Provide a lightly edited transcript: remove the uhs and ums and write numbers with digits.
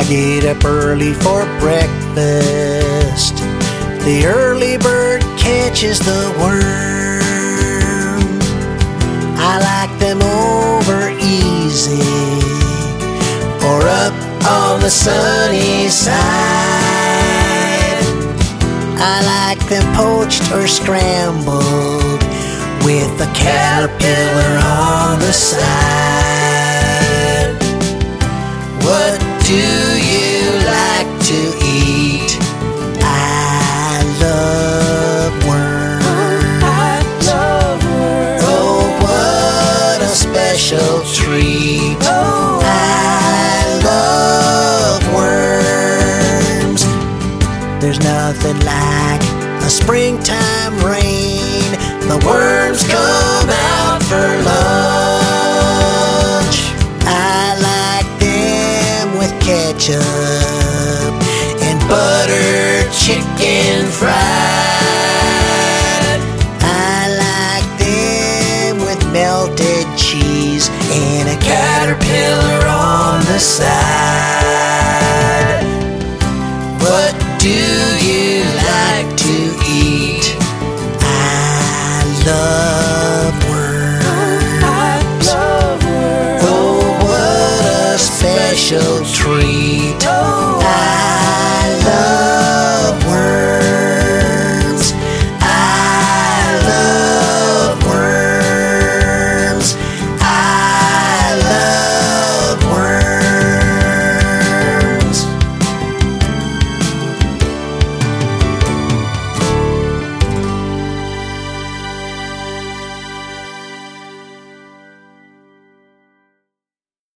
get up early for breakfast. The early bird catches the worm. I like them over easy or up on the sunny side. I like them poached or scrambled with a caterpillar on the side. What do you like to eat? I love worms. I love worms. Oh, what a special treat. Oh, I love worms. There's nothing like a springtime rain. The worms come out for lunch. I like them with ketchup and butter chicken fried. I like them with melted cheese and a caterpillar on the side.